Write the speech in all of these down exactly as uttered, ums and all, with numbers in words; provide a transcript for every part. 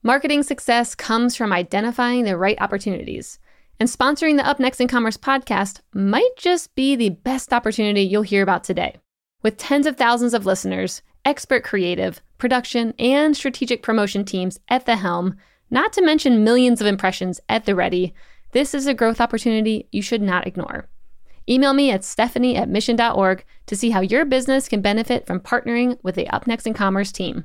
Marketing success comes from identifying the right opportunities. And sponsoring the Up Next in Commerce podcast might just be the best opportunity you'll hear about today. With tens of thousands of listeners, expert creative, production, and strategic promotion teams at the helm, not to mention millions of impressions at the ready, this is a growth opportunity you should not ignore. Email me at stephanie at mission dot org to see how your business can benefit from partnering with the Up Next in Commerce team.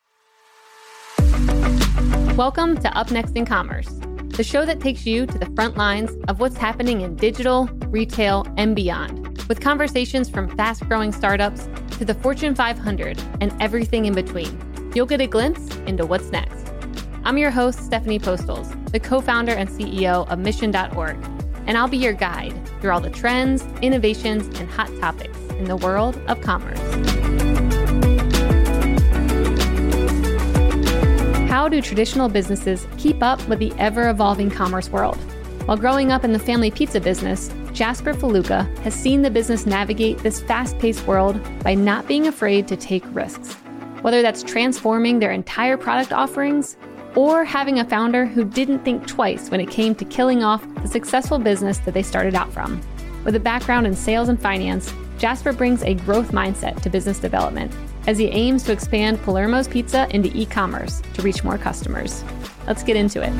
Welcome to Up Next in Commerce, the show that takes you to the front lines of what's happening in digital, retail, and beyond, with conversations from fast-growing startups to the Fortune five hundred and everything in between. You'll get a glimpse into what's next. I'm your host, Stephanie Postles, the co-founder and C E O of mission dot org, and I'll be your guide through all the trends, innovations, and hot topics in the world of commerce. How do traditional businesses keep up with the ever-evolving commerce world? While growing up in the family pizza business, Jasper Feluca has seen the business navigate this fast-paced world by not being afraid to take risks. Whether that's transforming their entire product offerings or having a founder who didn't think twice when it came to killing off the successful business that they started out from. With a background in sales and finance, Jasper brings a growth mindset to business development as he aims to expand Palermo's Pizza into e-commerce to reach more customers. Let's get into it.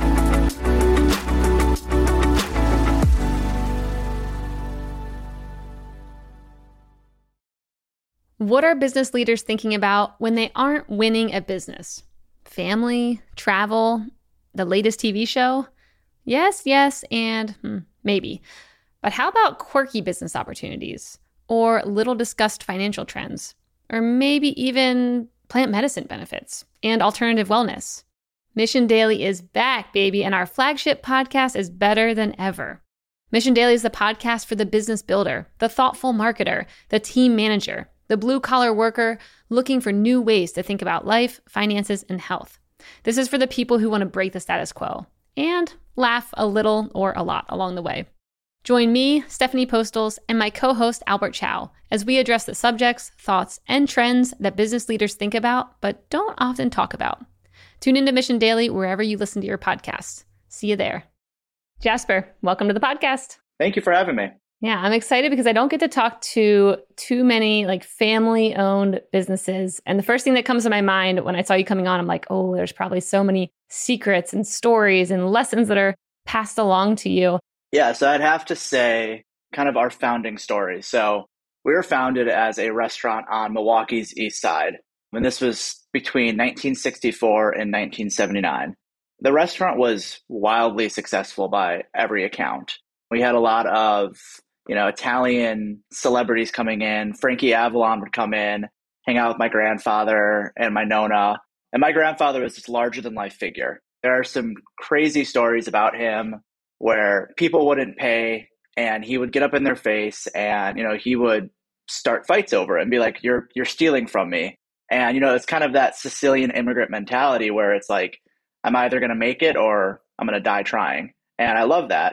What are business leaders thinking about when they aren't winning at business? Family, travel, the latest T V show? Yes, yes, and hmm, maybe. But how about quirky business opportunities or little discussed financial trends? Or maybe even plant medicine benefits and alternative wellness. Mission Daily is back, baby, and our flagship podcast is better than ever. Mission Daily is the podcast for the business builder, the thoughtful marketer, the team manager, the blue-collar worker looking for new ways to think about life, finances, and health. This is for the people who want to break the status quo and laugh a little or a lot along the way. Join me, Stephanie Postles, and my co-host Albert Chow as we address the subjects, thoughts, and trends that business leaders think about but don't often talk about. Tune into Mission Daily wherever you listen to your podcasts. See you there. Jasper, welcome to the podcast. Thank you for having me. Yeah, I'm excited because I don't get to talk to too many like family-owned businesses. And the first thing that comes to my mind when I saw you coming on, I'm like, oh, there's probably so many secrets and stories and lessons that are passed along to you. Yeah, so I'd have to say kind of our founding story. So we were founded as a restaurant on Milwaukee's east side, and this was between nineteen sixty-four and nineteen seventy-nine. The restaurant was wildly successful by every account. We had a lot of, you know, Italian celebrities coming in. Frankie Avalon would come in, hang out with my grandfather and my Nona. And my grandfather was this larger than life figure. There are some crazy stories about him where people wouldn't pay and he would get up in their face and, you know, he would start fights over it and be like, you're, you're stealing from me. And, you know, it's kind of that Sicilian immigrant mentality where it's like, I'm either going to make it or I'm going to die trying. And I love that.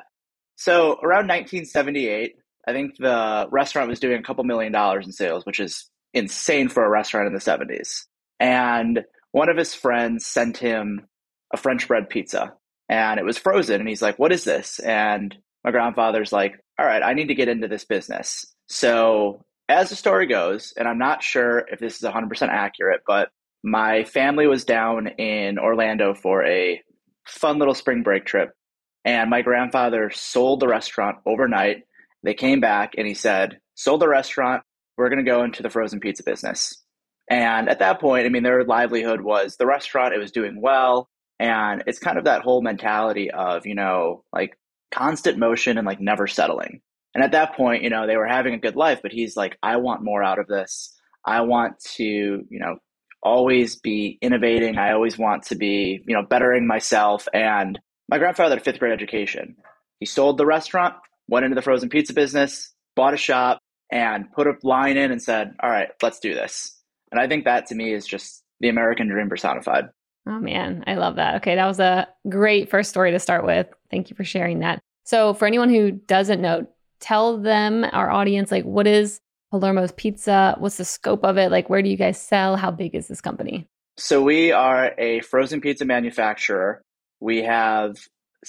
So around nineteen seventy-eight, I think the restaurant was doing a couple million dollars in sales, which is insane for a restaurant in the seventies. And one of his friends sent him a French bread pizza. And it was frozen. And he's like, what is this? And my grandfather's like, all right, I need to get into this business. So as the story goes, and I'm not sure if this is one hundred percent accurate, but my family was down in Orlando for a fun little spring break trip. And my grandfather sold the restaurant overnight. They came back and he said, sold the restaurant. We're going to go into the frozen pizza business. And at that point, I mean, their livelihood was the restaurant. It was doing well. And it's kind of that whole mentality of, you know, like constant motion and like never settling. And at that point, you know, they were having a good life, but he's like, I want more out of this. I want to, you know, always be innovating. I always want to be, you know, bettering myself. And my grandfather had a fifth grade education. He sold the restaurant, went into the frozen pizza business, bought a shop, and put a line in and said, all right, let's do this. And I think that to me is just the American dream personified. Oh man, I love that. Okay, that was a great first story to start with. Thank you for sharing that. So for anyone who doesn't know, tell them, our audience, like what is Palermo's Pizza? What's the scope of it? Like where do you guys sell? How big is this company? So we are a frozen pizza manufacturer. We have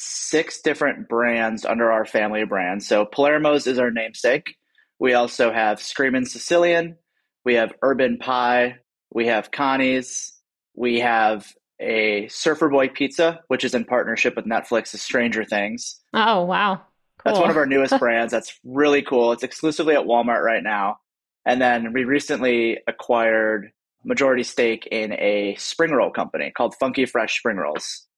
six different brands under our family of brands. So Palermo's is our namesake. We also have Screamin' Sicilian. We have Urban Pie. We have Connie's. We have a Surfer Boy Pizza, which is in partnership with Netflix's Stranger Things. Oh, wow. That's one Cool. of our newest brands. That's really cool. It's exclusively at Walmart right now. And then we recently acquired majority stake in a spring roll company called Funky Fresh Spring Rolls.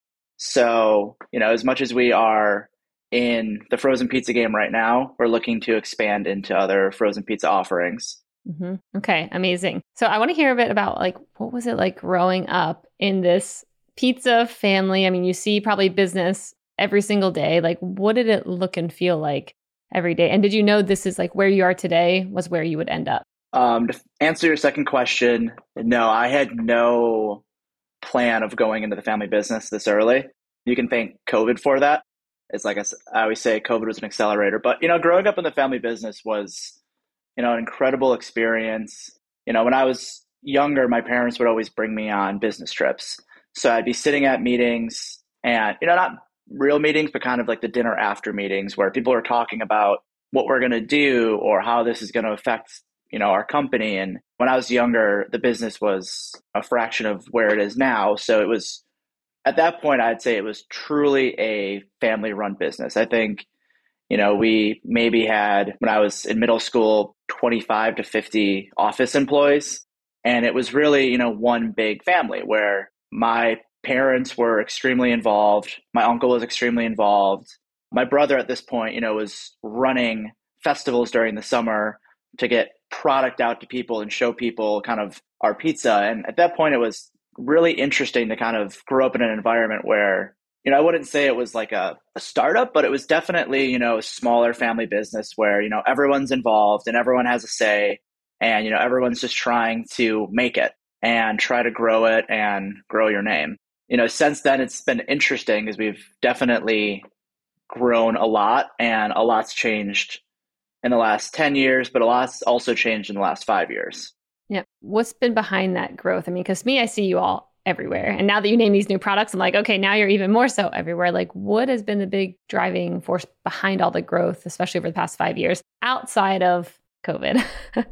So, you know, as much as we are in the frozen pizza game right now, we're looking to expand into other frozen pizza offerings. hmm Okay, amazing. So I want to hear a bit about like, what was it like growing up in this pizza family? I mean, you see probably business every single day. Like, what did it look and feel like every day? And did you know this is like where you are today was where you would end up? Um, to answer your second question, no, I had no plan of going into the family business this early. You can thank COVID for that. It's like I, s- I always say, COVID was an accelerator. But, you know, growing up in the family business was, you know, an incredible experience. You know, when I was younger, my parents would always bring me on business trips. So I'd be sitting at meetings and, you know, not real meetings, but kind of like the dinner after meetings where people are talking about what we're going to do or how this is going to affect, you know, our company. And when I was younger, the business was a fraction of where it is now. So it was at that point, I'd say it was truly a family run business. I think, you know, we maybe had, when I was in middle school, twenty-five to fifty office employees. And it was really, you know, one big family where my parents were extremely involved. My uncle was extremely involved. My brother at this point, you know, was running festivals during the summer to get product out to people and show people kind of our pizza. And at that point, it was really interesting to kind of grow up in an environment where, you know, I wouldn't say it was like a, a startup, but it was definitely, you know, a smaller family business where, you know, everyone's involved and everyone has a say and, you know, everyone's just trying to make it and try to grow it and grow your name. You know, since then, it's been interesting because we've definitely grown a lot and a lot's changed in the last ten years, but a lot's also changed in the last five years. Yeah. What's been behind that growth? I mean, because me, I see you all everywhere. And now that you name these new products, I'm like, okay, now you're even more so everywhere. Like, what has been the big driving force behind all the growth, especially over the past five years outside of COVID?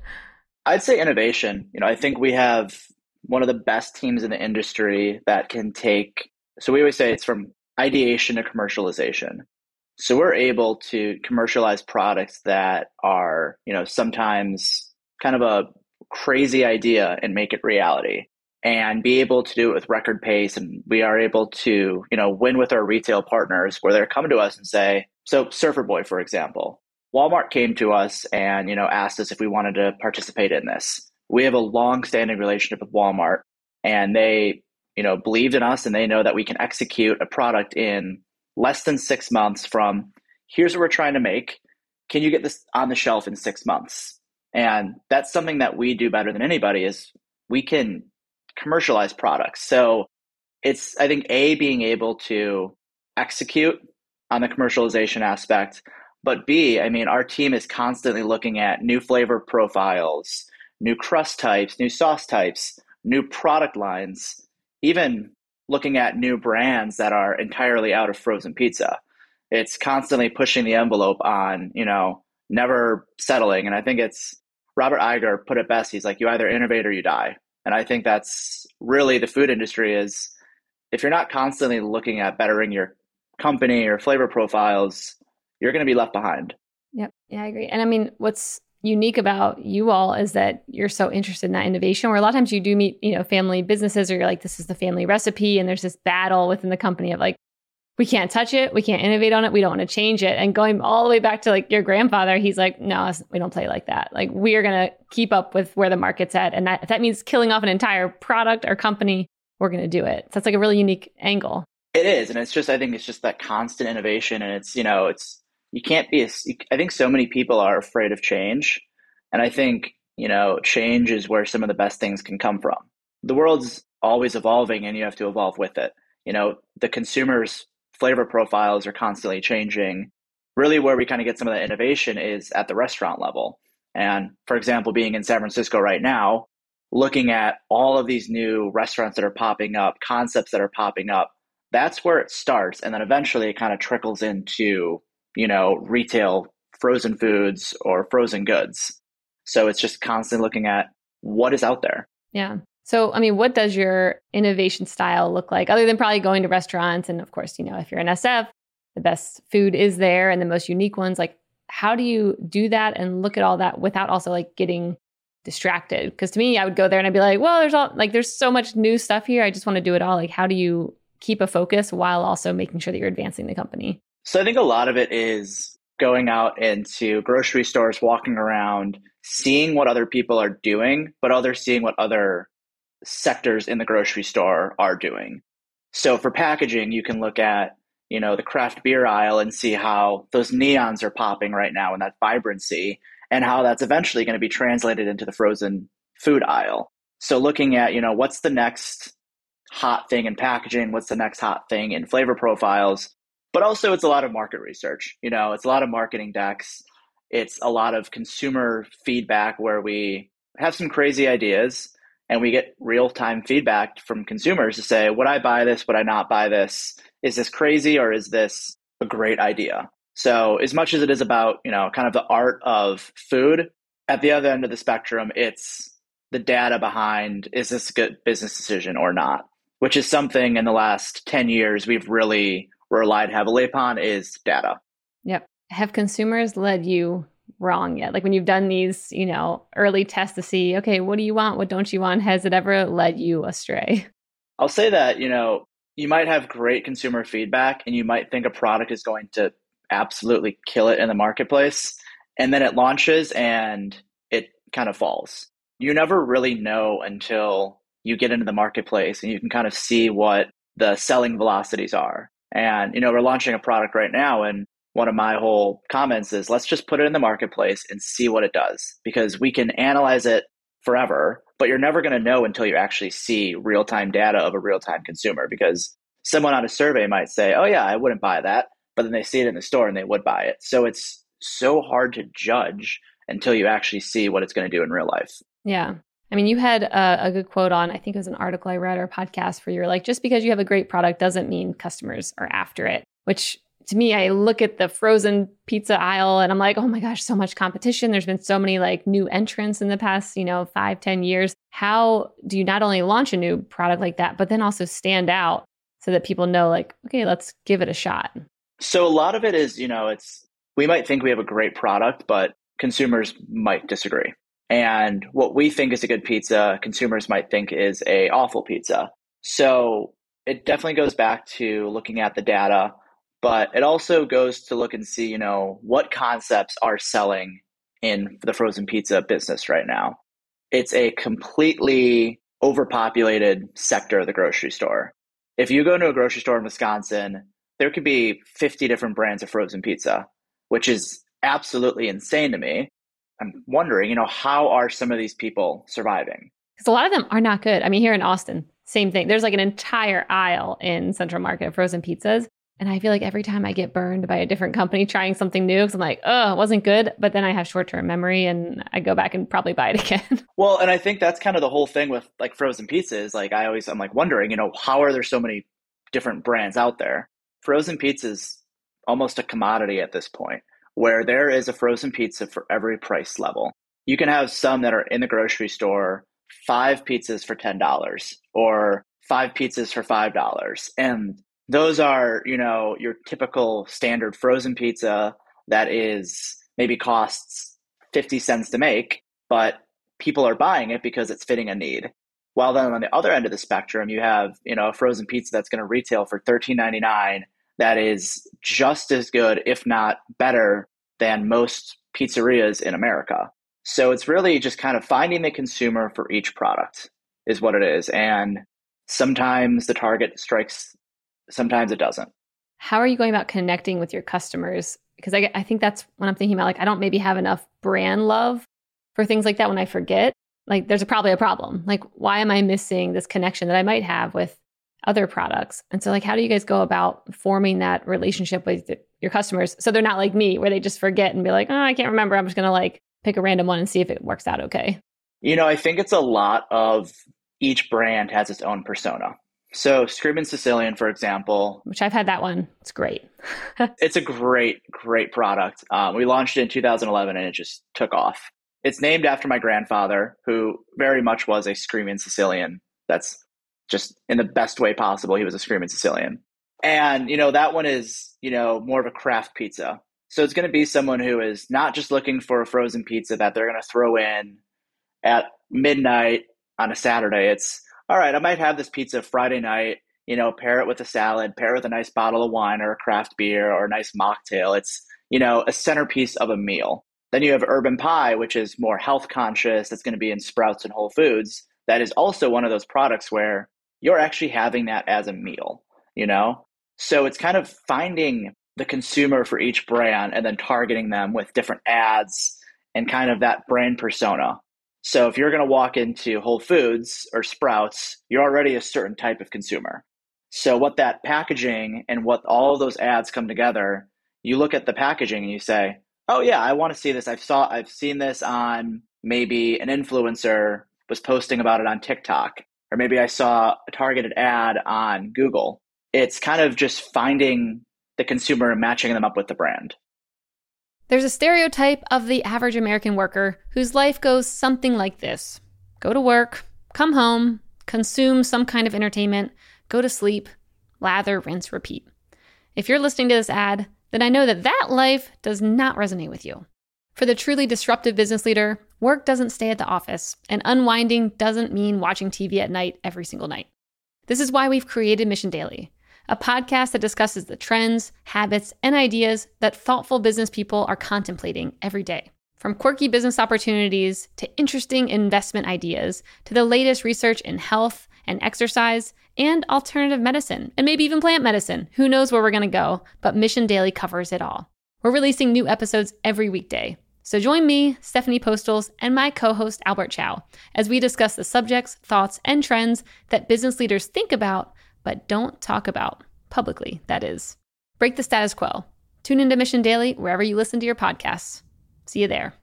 I'd say innovation. You know, I think we have one of the best teams in the industry that can take, so we always say it's from ideation to commercialization. So we're able to commercialize products that are, you know, sometimes kind of a crazy idea and make it reality and be able to do it with record pace. And we are able to, you know, win with our retail partners where they're coming to us and say, so Surfer Boy, for example, Walmart came to us and, you know, asked us if we wanted to participate in this. We have a long-standing relationship with Walmart and they, you know, believed in us and they know that we can execute a product in less than six months from here's what we're trying to make. Can you get this on the shelf in six months? And that's something that we do better than anybody is we can commercialize products. So it's, I think, A, being able to execute on the commercialization aspect, but B, I mean, our team is constantly looking at new flavor profiles, new crust types, new sauce types, new product lines, even looking at new brands that are entirely out of frozen pizza. It's constantly pushing the envelope on, you know, never settling. And I think it's Robert Iger put it best. He's like, you either innovate or you die. And I think that's really the food industry is if you're not constantly looking at bettering your company or flavor profiles, you're going to be left behind. Yep. Yeah, I agree. And I mean, what's unique about you all is that you're so interested in that innovation where a lot of times you do meet, you know, family businesses or you're like, this is the family recipe. And there's this battle within the company of like, we can't touch it. We can't innovate on it. We don't want to change it. And going all the way back to like your grandfather, he's like, no, we don't play like that. Like we are going to keep up with where the market's at. And that, if that means killing off an entire product or company, we're going to do it. So that's like a really unique angle. It is. And it's just, I think it's just that constant innovation. And it's, you know, it's, you can't be, a, I think so many people are afraid of change. And I think, you know, change is where some of the best things can come from. The world's always evolving and you have to evolve with it. You know, the consumers' flavor profiles are constantly changing. Really where we kind of get some of that innovation is at the restaurant level. And for example, being in San Francisco right now, looking at all of these new restaurants that are popping up, concepts that are popping up. That's where it starts. And then eventually it kind of trickles into, you know, retail frozen foods or frozen goods. So it's just constantly looking at what is out there. Yeah. So, I mean, what does your innovation style look like other than probably going to restaurants? And of course, you know, if you're an S F, the best food is there and the most unique ones. Like, how do you do that and look at all that without also like getting distracted? Because to me, I would go there and I'd be like, well, there's all like, there's so much new stuff here. I just want to do it all. Like, how do you keep a focus while also making sure that you're advancing the company? So I think a lot of it is going out into grocery stores, walking around, seeing what other people are doing, but others seeing what other sectors in the grocery store are doing. So for packaging, you can look at, you know, the craft beer aisle and see how those neons are popping right now and that vibrancy, and how that's eventually going to be translated into the frozen food aisle. So looking at, you know, what's the next hot thing in packaging? What's the next hot thing in flavor profiles? But also it's a lot of market research. You know, it's a lot of marketing decks. It's a lot of consumer feedback where we have some crazy ideas and we get real-time feedback from consumers to say, would I buy this? Would I not buy this? Is this crazy or is this a great idea? So as much as it is about, you know, kind of the art of food, at the other end of the spectrum, it's the data behind, is this a good business decision or not? Which is something in the last ten years we've really relied heavily upon, is data. Yep. Have consumers led you wrong yet? Like when you've done these, you know, early tests to see, okay, what do you want? What don't you want? Has it ever led you astray? I'll say that, you know, you might have great consumer feedback and you might think a product is going to absolutely kill it in the marketplace. And then it launches and it kind of falls. You never really know until you get into the marketplace and you can kind of see what the selling velocities are. And, you know, we're launching a product right now, and one of my whole comments is, let's just put it in the marketplace and see what it does, because we can analyze it forever, but you're never going to know until you actually see real-time data of a real-time consumer, because someone on a survey might say, oh yeah, I wouldn't buy that, but then they see it in the store and they would buy it. So it's so hard to judge until you actually see what it's going to do in real life. Yeah. I mean, you had a, a good quote on, I think it was an article I read or a podcast where you were like, just because you have a great product doesn't mean customers are after it, which to me, I look at the frozen pizza aisle and I'm like, oh my gosh, so much competition. There's been so many like new entrants in the past, you know, five, ten years. How do you not only launch a new product like that, but then also stand out so that people know like, okay, let's give it a shot? So a lot of it is, you know, it's, we might think we have a great product, but consumers might disagree. And what we think is a good pizza, consumers might think is a awful pizza. So it definitely goes back to looking at the data, but it also goes to look and see, you know, what concepts are selling in the frozen pizza business right now. It's a completely overpopulated sector of the grocery store. If you go into a grocery store in Wisconsin, there could be fifty different brands of frozen pizza, which is absolutely insane to me. I'm wondering, you know, how are some of these people surviving? Because a lot of them are not good. I mean, here in Austin, same thing. There's like an entire aisle in Central Market of frozen pizzas. And I feel like every time I get burned by a different company trying something new, because I'm like, oh, it wasn't good. But then I have short-term memory and I go back and probably buy it again. Well, and I think that's kind of the whole thing with like frozen pizzas. Like I always, I'm like wondering, you know, how are there so many different brands out there? Frozen pizza is almost a commodity at this point, where there is a frozen pizza for every price level. You can have some that are in the grocery store, five pizzas for ten dollars or five pizzas for five dollars. And those are, you know, your typical standard frozen pizza that is maybe costs fifty cents to make, but people are buying it because it's fitting a need. While then on the other end of the spectrum, you have, you know, a frozen pizza that's going to retail for thirteen ninety-nine that is just as good, if not better, than most pizzerias in America. So it's really just kind of finding the consumer for each product is what it is. And sometimes the target strikes, sometimes it doesn't. How are you going about connecting with your customers? Because I, I think that's what I'm thinking about. Like, I don't maybe have enough brand love for things like that when I forget. Like, there's a, probably a problem. Like, why am I missing this connection that I might have with other products? And so like, how do you guys go about forming that relationship with your customers so they're not like me, where they just forget and be like, oh, I can't remember. I'm just going to like pick a random one and see if it works out okay. You know, I think it's a lot of each brand has its own persona. So Screamin' Sicilian, for example, Which I've had that one. It's great. it's a great, great product. Um, we launched it in two thousand eleven and it just took off. It's named after my grandfather, who very much was a Screamin' Sicilian. That's just in the best way possible. He was a Screamin' Sicilian. And, you know, that one is, you know, more of a craft pizza. So it's going to be someone who is not just looking for a frozen pizza that they're going to throw in at midnight on a Saturday. It's, all right, I might have this pizza Friday night, you know, pair it with a salad, pair it with a nice bottle of wine or a craft beer or a nice mocktail. It's, you know, a centerpiece of a meal. Then you have Urban Pie, which is more health conscious. That's going to be in Sprouts and Whole Foods. That is also one of those products where you're actually having that as a meal, you know? So it's kind of finding the consumer for each brand and then targeting them with different ads and kind of that brand persona. So if you're going to walk into Whole Foods or Sprouts, you're already a certain type of consumer. So what that packaging and what all of those ads come together, you look at the packaging and you say, oh yeah, I want to see this. I've saw I've seen this on maybe an influencer was posting about it on TikTok, or maybe I saw a targeted ad on Google. It's kind of just finding the consumer and matching them up with the brand. There's a stereotype of the average American worker whose life goes something like this. Go to work, come home, consume some kind of entertainment, go to sleep, lather, rinse, repeat. If you're listening to this ad, then I know that that life does not resonate with you. For the truly disruptive business leader, work doesn't stay at the office, and unwinding doesn't mean watching T V at night every single night. This is why we've created Mission Daily, a podcast that discusses the trends, habits, and ideas that thoughtful business people are contemplating every day. From quirky business opportunities to interesting investment ideas to the latest research in health and exercise and alternative medicine, and maybe even plant medicine. Who knows where we're going to go, but Mission Daily covers it all. We're releasing new episodes every weekday. So join me, Stephanie Postles, and my co-host Albert Chow as we discuss the subjects, thoughts, and trends that business leaders think about but don't talk about publicly, that is. Break the status quo. Tune into Mission Daily wherever you listen to your podcasts. See you there.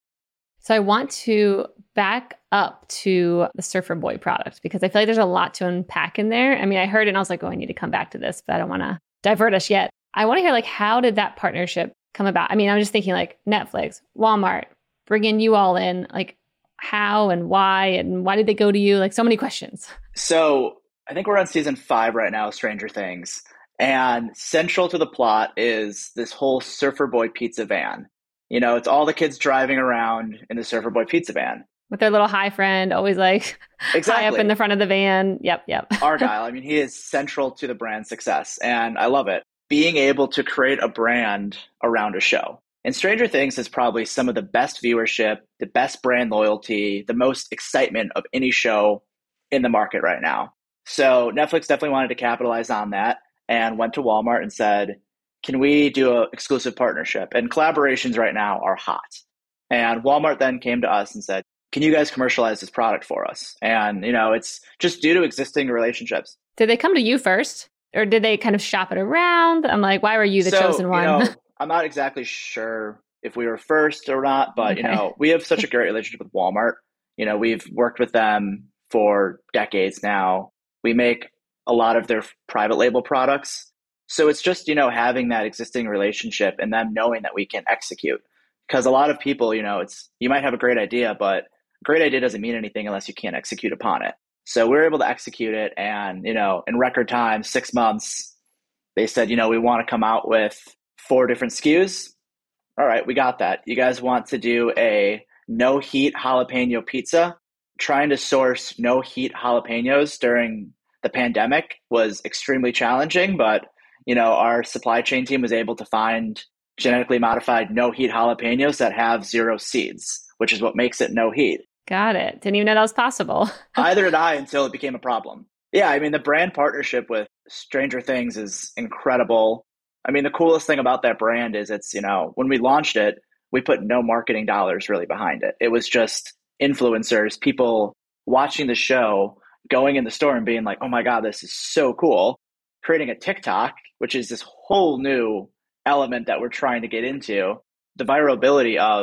So I want to back up to the Surfer Boy product because I feel like there's a lot to unpack in there. I mean, I heard it and I was like, oh, I need to come back to this, but I don't want to divert us yet. I want to hear, like, how did that partnership come about? I mean, I'm just thinking like Netflix, Walmart, bringing you all in, like how and why and why did they go to you? Like so many questions. So I think we're on season five right now of Stranger Things. And central to the plot is this whole Surfer Boy pizza van. You know, it's all the kids driving around in the Surfer Boy pizza van. With their little high friend, always like exactly. high up in the front of the van. Yep, yep. Argyle. I mean, he is central to the brand's success. And I love it. Being able to create a brand around a show. And Stranger Things has probably some of the best viewership, the best brand loyalty, the most excitement of any show in the market right now. So Netflix definitely wanted to capitalize on that and went to Walmart and said, can we do an exclusive partnership? And collaborations right now are hot. And Walmart then came to us and said, can you guys commercialize this product for us? And, you know, it's just due to existing relationships. Did they come to you first? Or did they kind of shop it around? I'm like, why were you the so, chosen one? You know, I'm not exactly sure if we were first or not, but, okay. you know, we have such a great relationship with Walmart. You know, we've worked with them for decades now. We make a lot of their private label products. So it's just, you know, having that existing relationship and them knowing that we can execute. Because a lot of people, you know, it's you might have a great idea, but a great idea doesn't mean anything unless you can't execute upon it. So we were able to execute it. And, you know, in record time, six months, they said, you know, we want to come out with four different S K Us. All right, we got that. You guys want to do a no heat jalapeno pizza? Trying to source no heat jalapenos during the pandemic was extremely challenging, but, you know, our supply chain team was able to find genetically modified no heat jalapenos that have zero seeds, which is what makes it no heat. Got it. Didn't even know that was possible. Either did I until it became a problem. Yeah, I mean, the brand partnership with Stranger Things is incredible. I mean, the coolest thing about that brand is it's, you know, when we launched it, we put no marketing dollars really behind it. It was just influencers, people watching the show, going in the store and being like, oh my God, this is so cool. Creating a TikTok, which is this whole new element that we're trying to get into. The virality of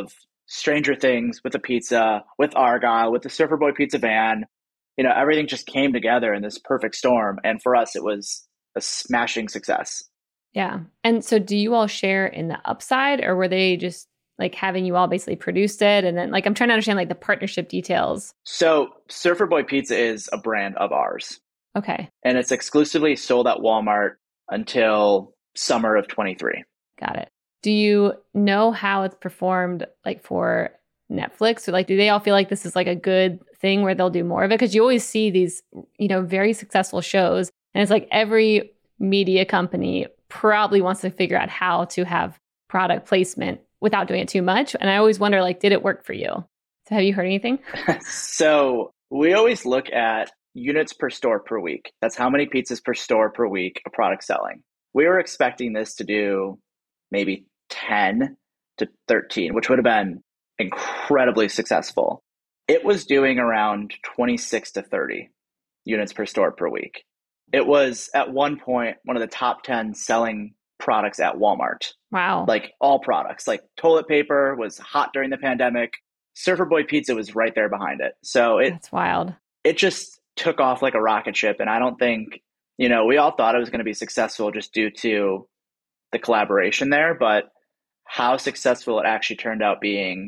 Stranger Things, with the pizza, with Argyle, with the Surfer Boy pizza van. You know, everything just came together in this perfect storm. And for us, it was a smashing success. Yeah. And so do you all share in the upside, or were they just like having you all basically produced it? And then like, I'm trying to understand like the partnership details. So Surfer Boy Pizza is a brand of ours. Okay. And it's exclusively sold at Walmart until summer of twenty-three. Got it. Do you know how it's performed like for Netflix? Or like, do they all feel like this is like a good thing where they'll do more of it? Because you always see these, you know, very successful shows. And it's like every media company probably wants to figure out how to have product placement without doing it too much. And I always wonder, like, did it work for you? So have you heard anything? So we always look at units per store per week. That's how many pizzas per store per week a product selling. We were expecting this to do maybe ten to thirteen, which would have been incredibly successful. It was doing around twenty-six to thirty units per store per week. It was at one point one of the top ten selling products at Walmart. Wow. Like all products, like toilet paper was hot during the pandemic. Surfer Boy Pizza was right there behind it. So it, That's wild. It just took off like a rocket ship. And I don't think, you know, we all thought it was going to be successful just due to the collaboration there, but how successful it actually turned out being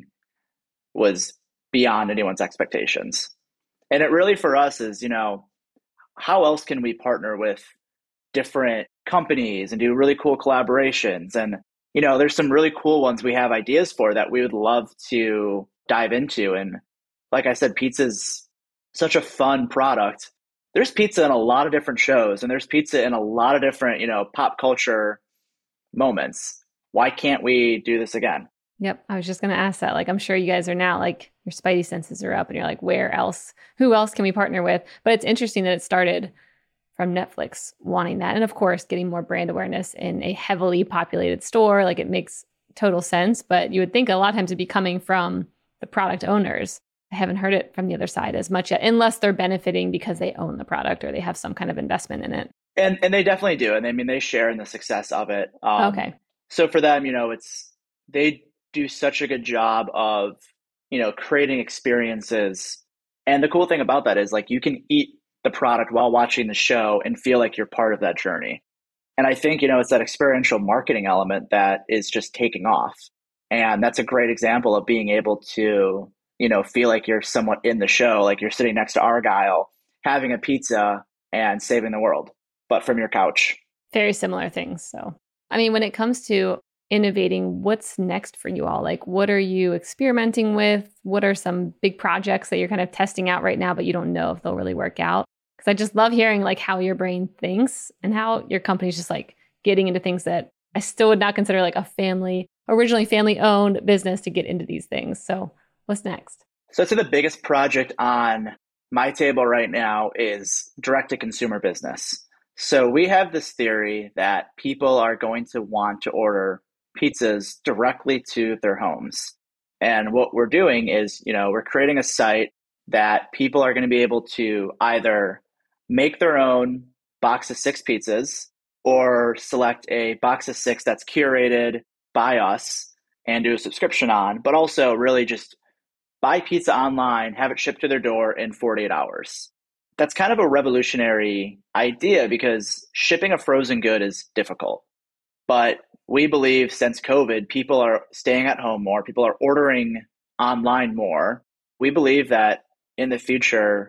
was beyond anyone's expectations. And it really for us is, you know, how else can we partner with different companies and do really cool collaborations? And, you know, there's some really cool ones we have ideas for that we would love to dive into. And like I said, pizza's such a fun product. There's pizza in a lot of different shows, and there's pizza in a lot of different, you know, pop culture moments. Why can't we do this again? Yep. I was just going to ask that. Like, I'm sure you guys are now like your spidey senses are up and you're like, where else, who else can we partner with? But it's interesting that it started from Netflix wanting that. And of course, getting more brand awareness in a heavily populated store. Like it makes total sense, but you would think a lot of times it'd be coming from the product owners. I haven't heard it from the other side as much yet, unless they're benefiting because they own the product or they have some kind of investment in it. And and they definitely do. And I mean, they share in the success of it. Um, okay. So for them, you know, it's, they do such a good job of, you know, creating experiences. And the cool thing about that is like, you can eat the product while watching the show and feel like you're part of that journey. And I think, you know, it's that experiential marketing element that is just taking off. And that's a great example of being able to, you know, feel like you're somewhat in the show, like you're sitting next to Argyle, having a pizza and saving the world, but from your couch. Very similar things. So, I mean, when it comes to innovating, what's next for you all? Like, what are you experimenting with? What are some big projects that you're kind of testing out right now, but you don't know if they'll really work out? Because I just love hearing like how your brain thinks and how your company's just like getting into things that I still would not consider like a family, originally family owned business to get into these things. So what's next? So I'd say the biggest project on my table right now is direct to consumer business. So we have this theory that people are going to want to order pizzas directly to their homes. And what we're doing is, you know, we're creating a site that people are going to be able to either make their own box of six pizzas or select a box of six that's curated by us and do a subscription on, but also really just buy pizza online, have it shipped to their door in forty-eight hours. That's kind of a revolutionary idea because shipping a frozen good is difficult. But we believe since COVID, people are staying at home more, people are ordering online more. We believe that in the future,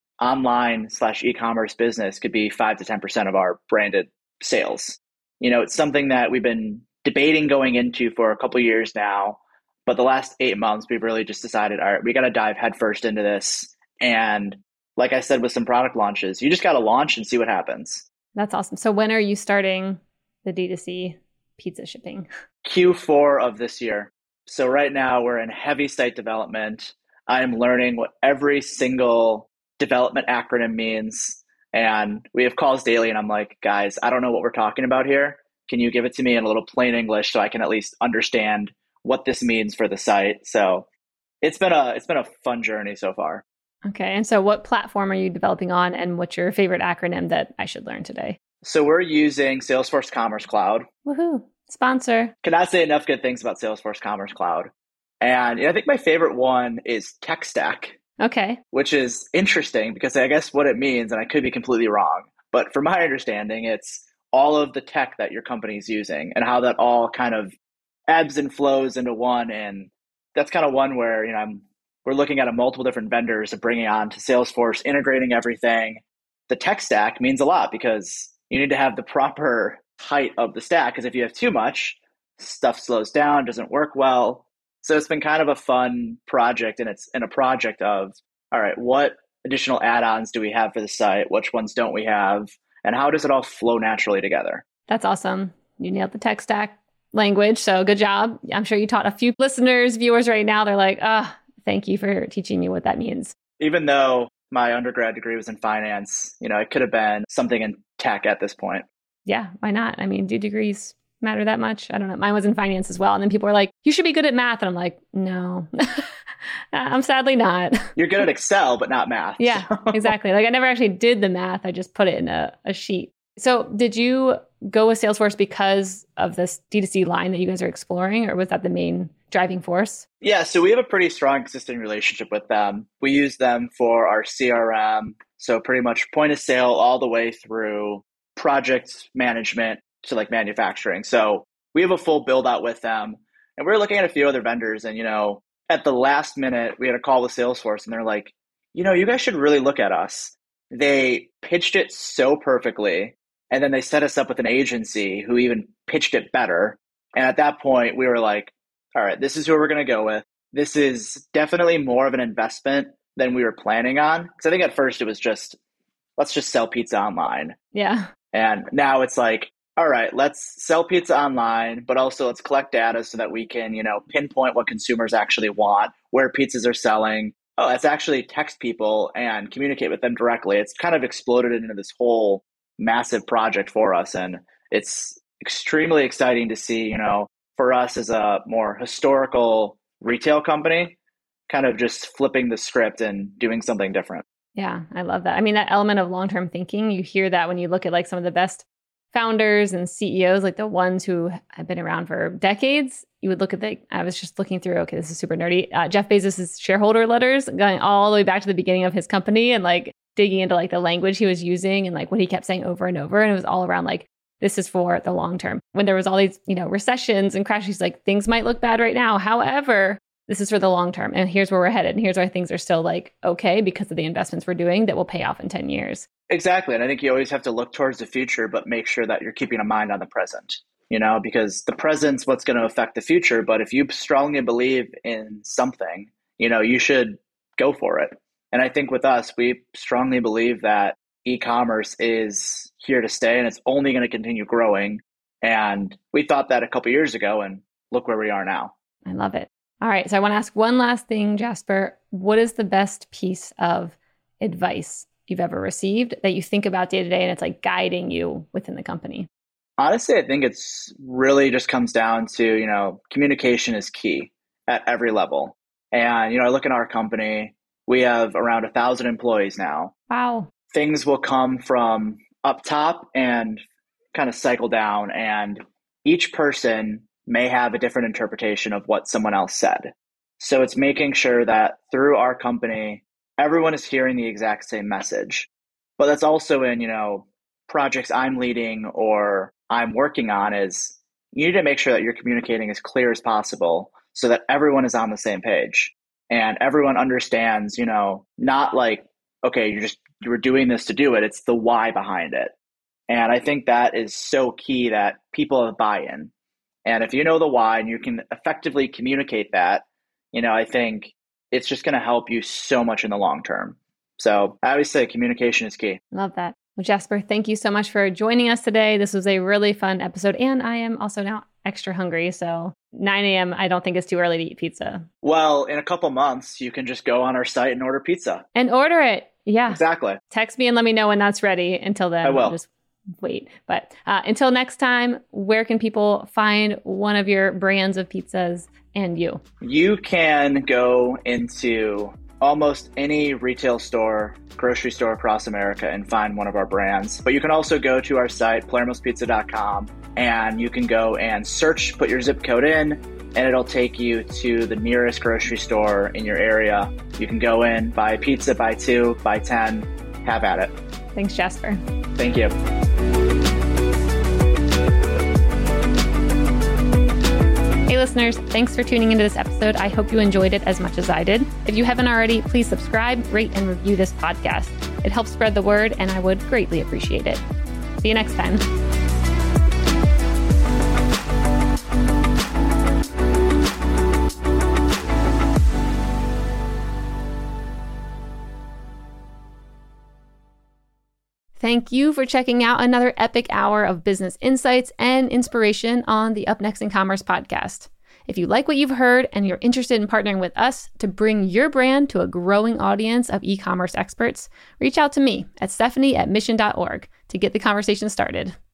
online slash e-commerce business could be five to ten percent of our branded sales. You know, it's something that we've been debating going into for a couple of years now, but the last eight months, we've really just decided, all right, we got to dive headfirst into this. And like I said, with some product launches, you just got to launch and see what happens. That's awesome. So when are you starting the D two C pizza shipping? Q four of this year. So right now we're in heavy site development. I'm learning what every single development acronym means. And we have calls daily and I'm like, guys, I don't know what we're talking about here. Can you give it to me in a little plain English so I can at least understand what this means for the site? So it's been a it's been a fun journey so far. Okay. And so what platform are you developing on and what's your favorite acronym that I should learn today? So we're using Salesforce Commerce Cloud. Woohoo. Sponsor. Cannot say enough good things about Salesforce Commerce Cloud. And I think my favorite one is tech stack. Okay. Which is interesting because I guess what it means, and I could be completely wrong, but from my understanding, it's all of the tech that your company is using and how that all kind of ebbs and flows into one. And that's kind of one where, you know, I'm, we're looking at a multiple different vendors and bringing on to Salesforce, integrating everything. The tech stack means a lot because you need to have the proper height of the stack, because if you have too much, stuff slows down, doesn't work well. So it's been kind of a fun project, and it's in a project of, all right, what additional add-ons do we have for the site? Which ones don't we have? And how does it all flow naturally together? That's awesome. You nailed the tech stack language. So good job. I'm sure you taught a few listeners, viewers right now. They're like, ah, oh, thank you for teaching me what that means. Even though my undergrad degree was in finance, you know, it could have been something in tech at this point. Yeah, why not? I mean, do degrees matter that much? I don't know. Mine was in finance as well. And then people were like, you should be good at math. And I'm like, no, I'm sadly not. You're good at Excel, but not math. Yeah, exactly. Like I never actually did the math. I just put it in a, a sheet. So did you go with Salesforce because of this D two C line that you guys are exploring, or was that the main driving force? Yeah, so we have a pretty strong existing relationship with them. We use them for our C R M. So pretty much point of sale all the way through project management to like manufacturing. So we have a full build out with them, and we're looking at a few other vendors. And, you know, at the last minute, we had a call with Salesforce and they're like, you know, you guys should really look at us. They pitched it so perfectly. And then they set us up with an agency who even pitched it better. And at that point we were like, all right, this is who we're going to go with. This is definitely more of an investment than we were planning on. Because I think at first it was just, let's just sell pizza online. Yeah. And now it's like, all right, let's sell pizza online, but also let's collect data so that we can, you know, pinpoint what consumers actually want, where pizzas are selling. Oh, let's actually text people and communicate with them directly. It's kind of exploded into this whole massive project for us. And it's extremely exciting to see, you know, for us as a more historical retail company, kind of just flipping the script and doing something different. Yeah, I love that. I mean, that element of long-term thinking, you hear that when you look at like some of the best founders and C E Os, like the ones who have been around for decades. You would look at the, I was just looking through, okay, this is super nerdy. Uh, Jeff Bezos' shareholder letters going all the way back to the beginning of his company and like digging into like the language he was using and like what he kept saying over and over. And it was all around like, this is for the long term. When there was all these, you know, recessions and crashes, he's like, things might look bad right now. However, this is for the long term. And here's where we're headed. And here's why things are still like, okay, because of the investments we're doing that will pay off in ten years. Exactly. And I think you always have to look towards the future, but make sure that you're keeping a mind on the present, you know, because the present's what's going to affect the future. But if you strongly believe in something, you know, you should go for it. And I think with us, we strongly believe that e-commerce is here to stay and it's only going to continue growing. And we thought that a couple of years ago, and look where we are now. I love it. All right. So I want to ask one last thing, Jasper. What is the best piece of advice you've ever received that you think about day to day and it's like guiding you within the company? Honestly, I think it's really just comes down to, you know, communication is key at every level. And, you know, I look at our company, we have around a thousand employees now. Wow. Things will come from up top and kind of cycle down, and each person may have a different interpretation of what someone else said. So it's making sure that through our company, everyone is hearing the exact same message. But that's also in, you know, projects I'm leading or I'm working on, is you need to make sure that you're communicating as clear as possible so that everyone is on the same page and everyone understands, you know, not like, okay, you're just, you were doing this to do it. It's the why behind it. And I think that is so key, that people have buy-in. And if you know the why and you can effectively communicate that, you know, I think it's just going to help you so much in the long term. So I always say communication is key. Love that. Well, Jasper, thank you so much for joining us today. This was a really fun episode. And I am also now extra hungry. So nine a.m. I don't think it's too early to eat pizza. Well, in a couple months, you can just go on our site and order pizza. And order it. Yeah. Exactly. Text me and let me know when that's ready. Until then, I will. I'll just wait. But uh, until next time, where can people find one of your brands of pizzas and you? You can go into almost any retail store, grocery store across America and find one of our brands. But you can also go to our site, palermos pizza dot com, and you can go and search, put your zip code in, and it'll take you to the nearest grocery store in your area. You can go in, buy a pizza, buy two, buy ten, have at it. Thanks, Jasper. Thank you. Hey listeners, thanks for tuning into this episode. I hope you enjoyed it as much as I did. If you haven't already, please subscribe, rate, and review this podcast. It helps spread the word, and I would greatly appreciate it. See you next time. Thank you for checking out another epic hour of business insights and inspiration on the Up Next in Commerce podcast. If you like what you've heard and you're interested in partnering with us to bring your brand to a growing audience of e-commerce experts, reach out to me at Stephanie at mission dot org to get the conversation started.